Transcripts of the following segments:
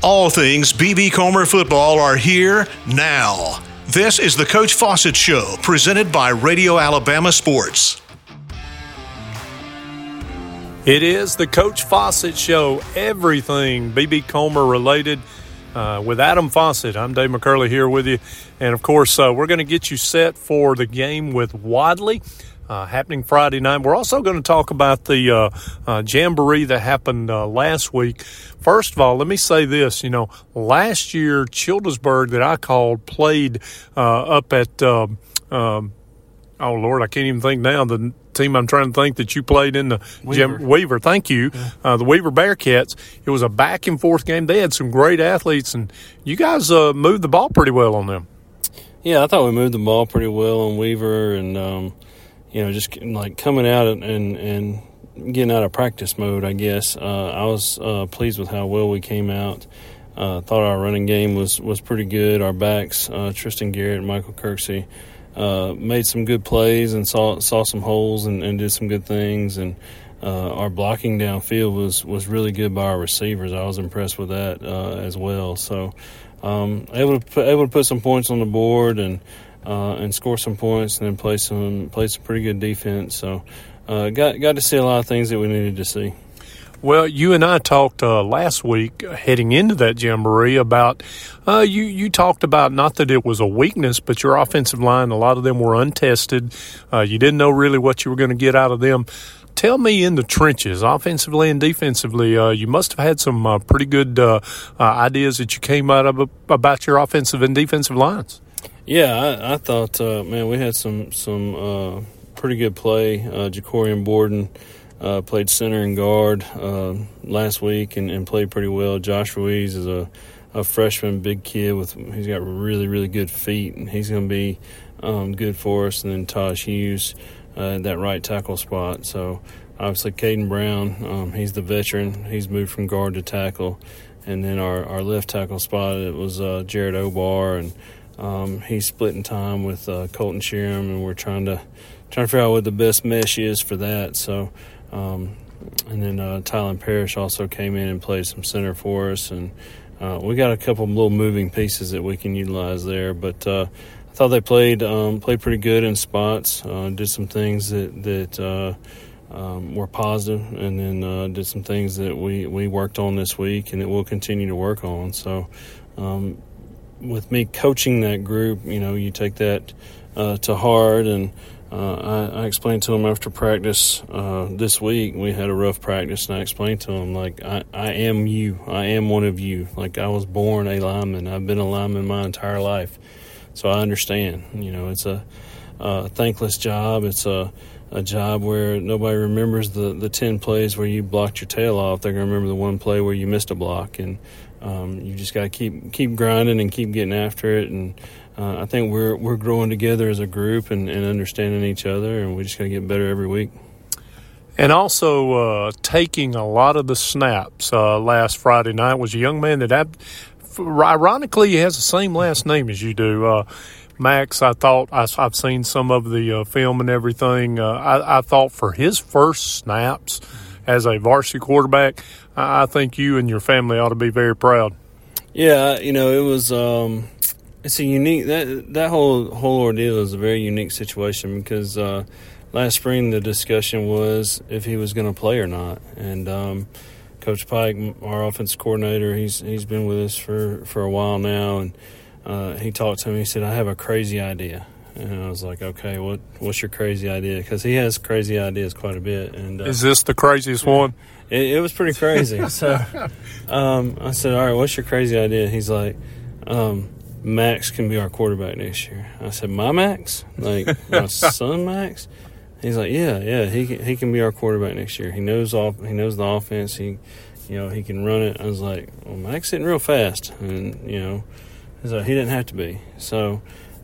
All things B.B. Comer football are here now. This is the Coach Fawcett Show, presented by Radio Alabama Sports. It is the Coach Fawcett Show, everything B.B. Comer related with Adam Fawcett. I'm Dave McCurley here with you. And, of course, we're going to get you set for the game with Wadley. Happening Friday night. We're also going to talk about the jamboree that happened last week. First of all, let me say this. Last year, Childersburg that I called played up at, oh, Lord, I can't even think now. The team I'm trying to think that you played in the Weaver. Thank you. Yeah. The Weaver Bearcats. It was a back-and-forth game. They had some great athletes, and you guys moved the ball pretty well on them. Yeah, I thought we moved the ball pretty well on Weaver, and just like coming out and getting out of practice mode, I guess. I was pleased with how well we came out. Thought our running game was pretty good. Our backs, Tristan Garrett and Michael Kirksey, made some good plays and saw some holes and did some good things. And our blocking downfield was really good by our receivers. I was impressed with that as well. So able to put some points on the board and score some points and then play some pretty good defense. So got to see a lot of things that we needed to see. Well, you and I talked last week heading into that jamboree about you talked about not that it was a weakness, but your offensive line, a lot of them were untested. You didn't know really what you were going to get out of them. Tell me, in the trenches, offensively and defensively, you must have had some pretty good ideas that you came out of about your offensive and defensive lines. Yeah, I thought, we had some pretty good play. Jacorian Borden played center and guard last week and played pretty well. Josh Ruiz is a freshman, big kid he's got really, really good feet, and he's going to be good for us. And then Taj Hughes at that right tackle spot. So obviously Caden Brown, he's the veteran. He's moved from guard to tackle. And then our left tackle spot, it was Jared Obar, and he's splitting time with Colton Sheeran, and we're trying to figure out what the best mesh is for that. So, and then Tylen Parrish also came in and played some center for us, and we got a couple of little moving pieces that we can utilize there. But I thought they played pretty good in spots. Did some things that were positive, and then did some things that we worked on this week and that we'll continue to work on. So. With me coaching that group, you take that to heart, and I explained to them after practice this week. We had a rough practice, and I explained to them, like, I am you. I am one of you. Like, I was born a lineman. I've been a lineman my entire life, so I understand. It's a thankless job. It's a job where nobody remembers the 10 plays where you blocked your tail off. They're going to remember the one play where you missed a block, and you just got to keep grinding and keep getting after it. And I think we're growing together as a group and understanding each other, and we just got to get better every week. And also taking a lot of the snaps last Friday night was a young man that ironically he has the same last name as you do. Max, I thought I've seen some of the film and everything. I thought for his first snaps as a varsity quarterback, I think you and your family ought to be very proud. Yeah, it was it's a unique that whole ordeal is a very unique situation because last spring the discussion was if he was going to play or not, and Coach Pike, our offensive coordinator, he's been with us for a while now, and he talked to me. He said, "I have a crazy idea." And I was like, okay, what's your crazy idea? Because he has crazy ideas quite a bit. And is this the craziest one? It was pretty crazy. So I said, all right, what's your crazy idea? He's like, Max can be our quarterback next year. I said, my Max? Like my son Max? He's like, yeah, he can be our quarterback next year. He knows the offense. He can run it. I was like, well, Max hitting real fast, and he's like, he didn't have to be. So.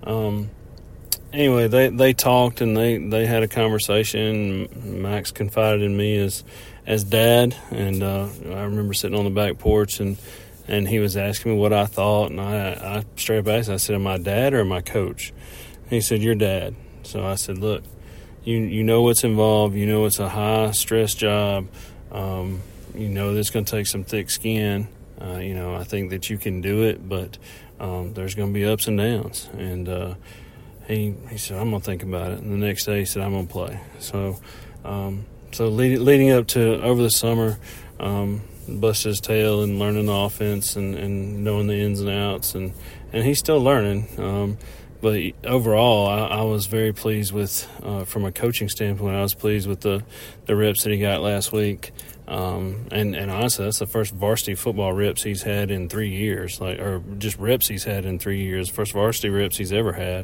Anyway, they talked and they had a conversation. Max confided in me as dad, and I remember sitting on the back porch and he was asking me what I thought, and I straight up asked him, I said, am I dad or am I coach? And he said, you're dad. So I said, look, you know what's involved. You know it's a high stress job. You know it's going to take some thick skin. I think that you can do it, but there's going to be ups and downs. And he said, I'm going to think about it. And the next day he said, I'm going to play. So leading up to over the summer, busted his tail and learning the offense and knowing the ins and outs. And he's still learning. But overall, I was very pleased with, from a coaching standpoint, I was pleased with the reps that he got last week. And honestly, that's the first varsity football reps he's had in 3 years, or just reps he's had in 3 years, first varsity reps he's ever had.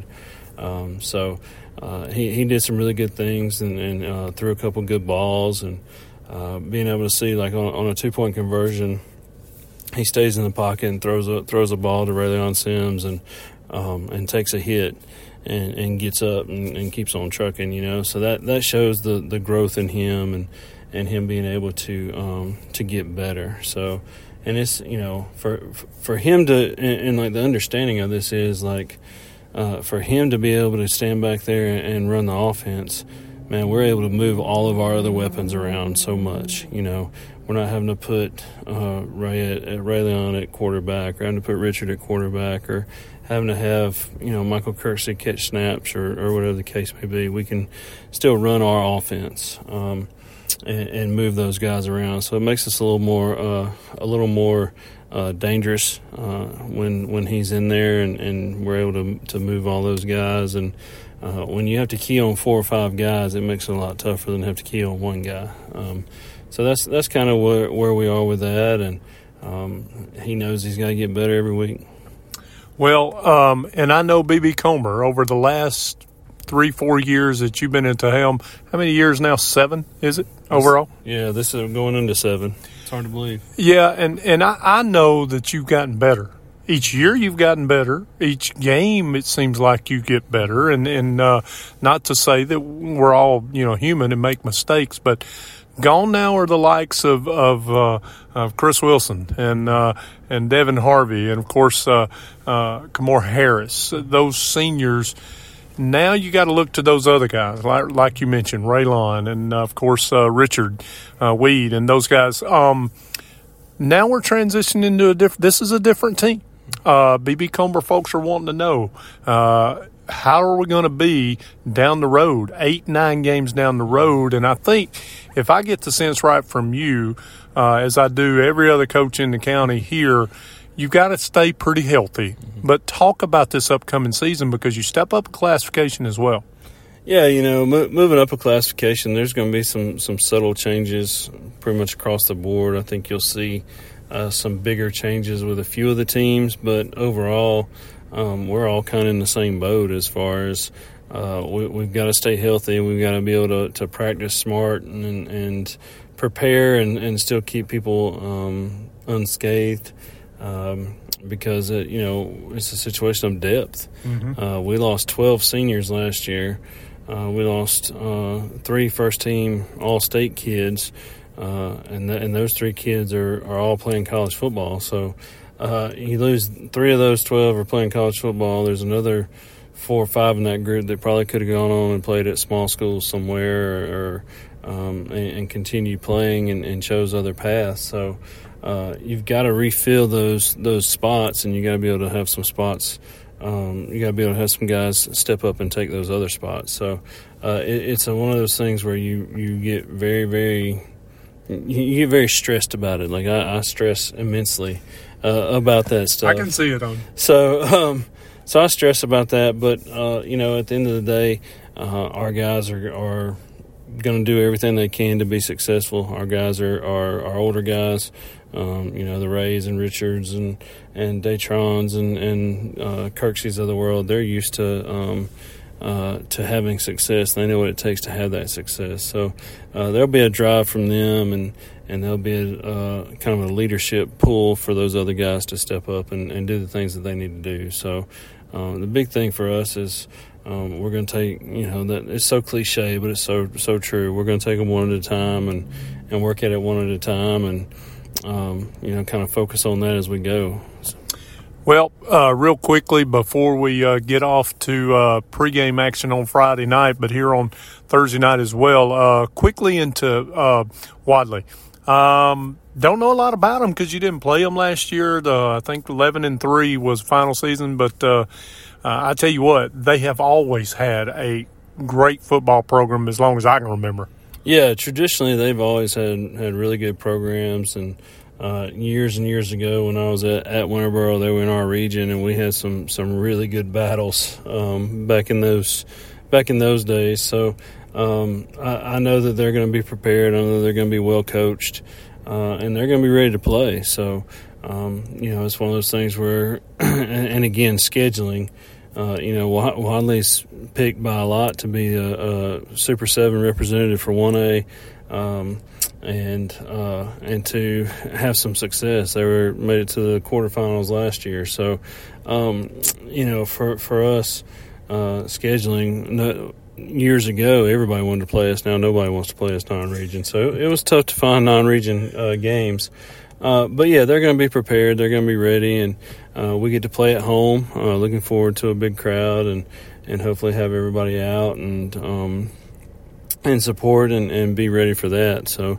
He did some really good things and threw a couple good balls, and being able to see, like on a 2-point conversion, he stays in the pocket and throws a ball to Rayleon Sims and takes a hit and gets up and keeps on trucking, So that shows the growth in him and him being able to get better. So, and it's, for him to, and like the understanding of this is like, for him to be able to stand back there and run the offense, man, we're able to move all of our other weapons around so much. We're not having to put Rayleon at quarterback, or having to put Richard at quarterback, or having to have Michael Kirksey catch snaps or whatever the case may be. We can still run our offense and move those guys around. So it makes us a little more dangerous when he's in there, and we're able to move all those guys. And when you have to key on 4 or 5 guys, it makes it a lot tougher than have to key on one guy. So that's kind of where we are with that, and he knows he's got to get better every week. Well, and I know B.B. Comer, over the last 3-4 years that you've been at the helm, how many years now? 7, is it, overall? Yeah, this is going into 7. It's hard to believe. Yeah, and I know that you've gotten better. Each year you've gotten better. Each game it seems like you get better. And not to say that we're all, human and make mistakes, but gone now are the likes of Chris Wilson and Devin Harvey and, of course, Kamor Harris, those seniors. Now you got to look to those other guys, like you mentioned, Rayleon and, of course, Richard Weed and those guys. Now we're transitioning into this is a different team. B.B. Comer folks are wanting to know, how are we going to be down the road, 8-9 games down the road? And I think if I get the sense right from you, as I do every other coach in the county here, you've got to stay pretty healthy. Mm-hmm. But talk about this upcoming season, because you step up a classification as well. Yeah, moving up a classification, there's going to be some subtle changes pretty much across the board. I think you'll see some bigger changes with a few of the teams, but overall, we're all kind of in the same boat as far as we've got to stay healthy. We've got to be able to practice smart and prepare and still keep people unscathed, because it's a situation of depth. Mm-hmm. We lost 12 seniors last year. We lost 3 first-team All-State kids, and those 3 kids are all playing college football. So you lose 3 of those 12 are playing college football. There's another 4 or 5 in that group that probably could have gone on and played at small schools somewhere and continued playing and chose other paths. So you've got to refill those spots, and you got to be able to have some spots. You got to be able to have some guys step up and take those other spots. So it's one of those things where you get very, very you get very stressed about it. Like I stress immensely about that stuff. I can see it on. So I stress about that, but at the end of the day, our guys are going to do everything they can to be successful. Our guys are older guys. The Rays and Richards and Datrons and Kirksey's of the world. They're used to having success. They know what it takes to have that success. So there'll be a drive from them, and there'll be a kind of a leadership pull for those other guys to step up and do the things that they need to do. So the big thing for us is we're going to take, that it's so cliche, but it's so true. We're going to take them one at a time and work at it one at a time, and kind of focus on that as we go. Well, real quickly before we get off to pregame action on Friday night, but here on Thursday night as well, quickly into Wadley. Don't know a lot about them because you didn't play them last year. I think 11-3 was final season, but I tell you what, they have always had a great football program as long as I can remember. Yeah, traditionally they've always had really good programs, and years and years ago when I was at Winterboro, they were in our region, and we had some really good battles back in those days. So I know that they're going to be prepared. I know they're going to be well coached, and they're going to be ready to play. So it's one of those things where, and again, scheduling. Wadley's picked by a lot to be a Super 7 representative for 1A, and to have some success. They made it to the quarterfinals last year. So, for us, scheduling years ago, everybody wanted to play us. Now nobody wants to play us non-region. So it was tough to find non-region games. But yeah, they're going to be prepared. They're going to be ready, and we get to play at home. Looking forward to a big crowd and hopefully have everybody out and support and be ready for that. So,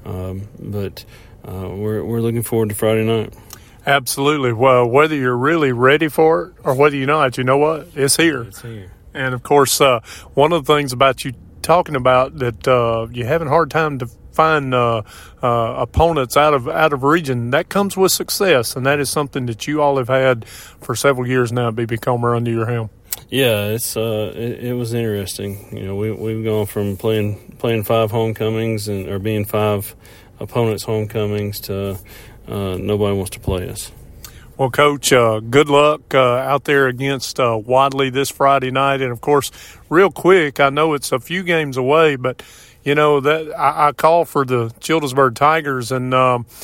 but we're looking forward to Friday night. Absolutely. Well, whether you're really ready for it or whether you're not, you know what? It's here. It's here. And of course, one of the things about you talking about that you're having a hard time to find opponents out of region, that comes with success, and that is something that you all have had for several years now at B.B. Comer under your helm. Yeah, it was interesting. We've gone from playing 5 homecomings or being 5 opponents' homecomings to nobody wants to play us. Well, Coach, good luck out there against Wadley this Friday night, and of course, real quick, I know it's a few games away, but that I call for the Childersburg Tigers, and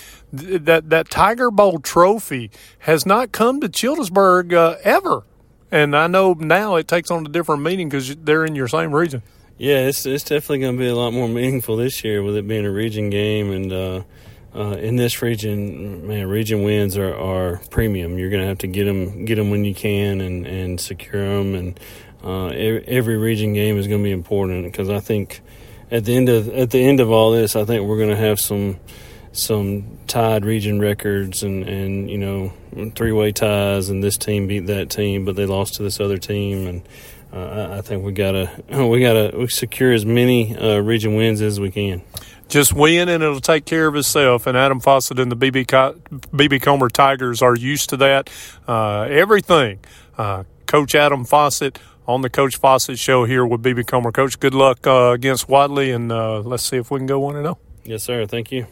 that Tiger Bowl trophy has not come to Childersburg ever. And I know now it takes on a different meaning because they're in your same region. Yeah, it's definitely going to be a lot more meaningful this year with it being a region game. And in this region, man, region wins are premium. You're going to have to get them when you can and secure them. And every region game is going to be important because I think at the end of all this, I think we're going to have some tied region records and 3-way ties, and this team beat that team, but they lost to this other team, and I think we gotta secure as many region wins as we can. Just win, and it'll take care of itself. And Adam Fawcett and the B.B. Comer Tigers are used to that. Everything. Coach Adam Fawcett on the Coach Fawcett Show here with B.B. Comer. Coach, good luck against Wadley, and let's see if we can go 1-0. Yes, sir. Thank you.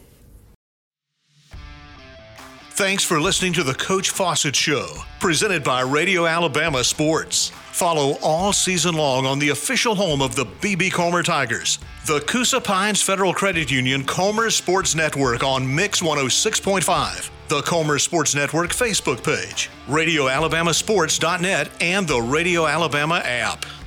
Thanks for listening to the Coach Fawcett Show, presented by Radio Alabama Sports. Follow all season long on the official home of the B.B. Comer Tigers, the Coosa Pines Federal Credit Union Comer Sports Network on Mix 106.5, the Comer Sports Network Facebook page, RadioAlabamaSports.net, and the Radio Alabama app.